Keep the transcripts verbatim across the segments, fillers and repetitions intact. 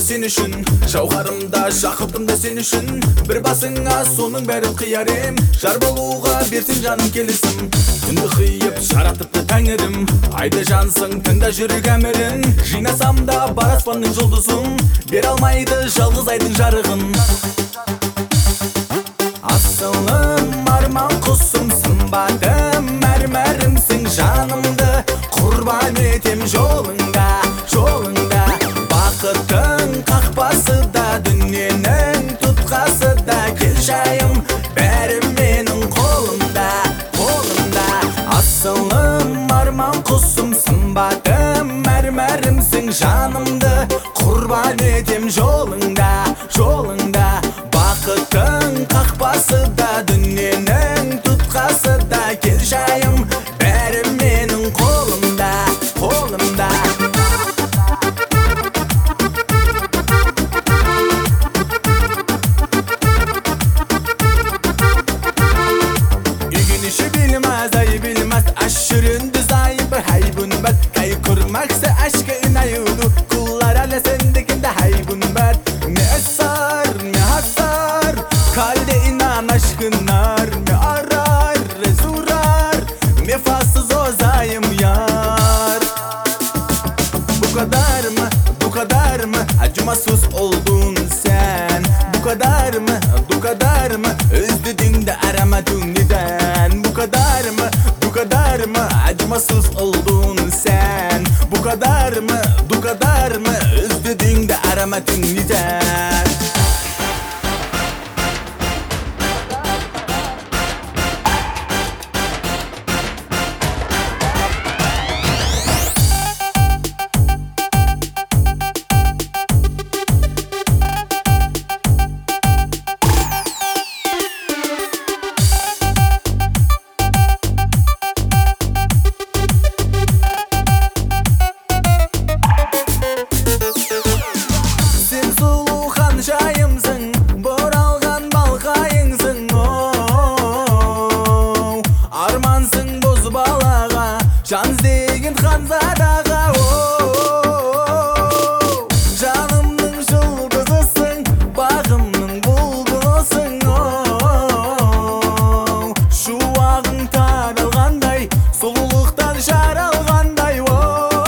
sen üçün Жауһарымда жақыптымда sen үшін Bir басыңа соның бәрін қиярым Жар болуға берсең жаным келісім Түнді қиып жаратыпты тәңірім Айды жансың тыңда жүрек әмірін Жинасам да бар аспанның жұлдызын Бер алмайды жалғыз айдың жарығын Асылым арман құсым сымбатым Мәрмәрімсің жанымды Құрбан етем жолыңда, жолыңда Бақыттың қақпасы да Дүниенің тұтқасы да Кел жайым бәрі менің қолымда, қолымда Асылым арман құсым сымбатым Мәрмәрімсің жанымды Құрбан етем жолыңда, жолыңда Бақыттың қақпасы да Дүниенің тұтқасы да Кел жайым бәрі менің қолымда, қолымда Үйген іші білмәз, ай білмәз Аш жүрінді зайып, хай бұнбәт Кай күрмәксі әшкі инайуду Құллар әлі сендікінде хай бұнбәт Не әсар, не хасар Kalde inan aşkınlar Me arar, rezurar Vefasız ozayım yar Bu kadar mı, bu kadar mı Acımasız oldun sen Bu kadar mı, bu kadar mı Özledin de aramadın neden Bu kadar mı, bu kadar mı Acımasız oldun sen Bu kadar mı, bu kadar mı Özledin de aramadın neden Жайымсың, боралған балқайыңсың оу Армансың боз балаға, жан іздеген ханзадаға оу Жанымның жұлдызысың, бағымның бұлбұлысың оу Шуағың таралғандай, сұлулықтан жаралғандай оу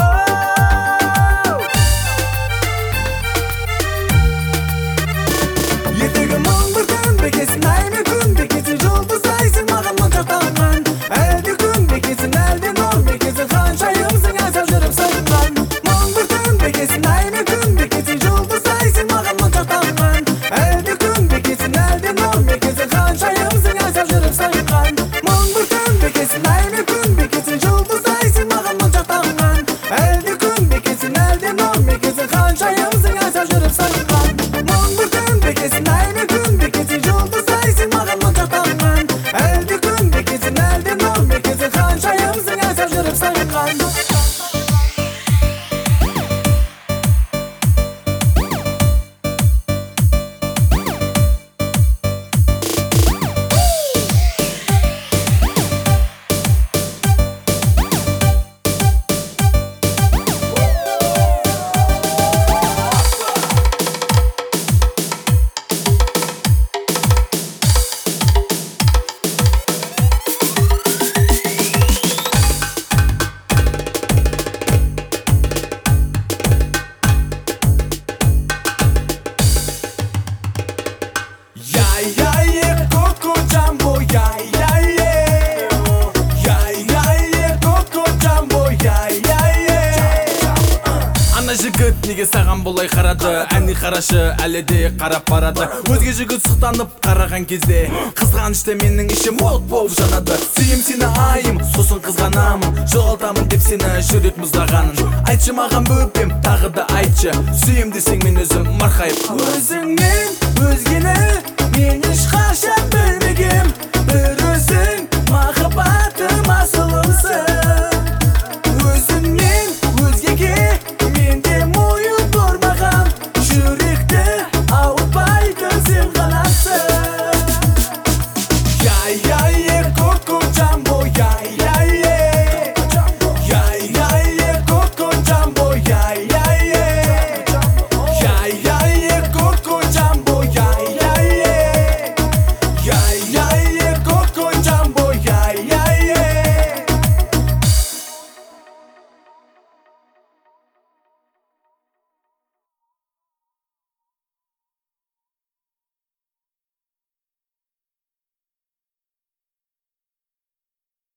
Ертегі мың бір күн бекесін, айлы күн бекесін Жұлдыз айсың маған моншақтанған Әлде күн бекесін, әлде нұр бекесін Ханшайымсың әзәл жүріп сынған Мың бір күн бекесін, айлы күн бекесін Жұлдыз айсың маған моншақтанған Әлде күн бекесін, әлде нұр бекесін Ханшайымсың әзәл жүріп сынған Мың бір күн бекесін, айлы күн бекесін Жұлдыз айсың маған моншақтанған Әлде күн бекесін, әлде нұр бекесін Ханшайымсың әзәл жүріп сынған Мың бір күн бекесін, айлы күн бекесін Жұлдыз айсың маған моншақтанған Әлде күн бекесін, әлде нұр бекесін Ханшайымсың әзәл жүріп сынған Жігіт неге саған бұлай қарады Әне қарашы әлі де қарап барады Өзге жігіт сұқтанып қараған кезде Қызғанышты менің ішім от болып жанады Сүйем сені айым, сосын қызғанамын Жоғалтамын деп сені жүрек мұздағанын Айтшы маған бөпем, тағы да айтшы Сүйем десең мен өзім марқайып Өзіңнен өзгені мен ешқашан білмегем Бір өзің махаббатым асылымсың Өзіңнен өзгеге менде мойын бұрмаған Жүректі ауытпайды сен ғанасың Я-я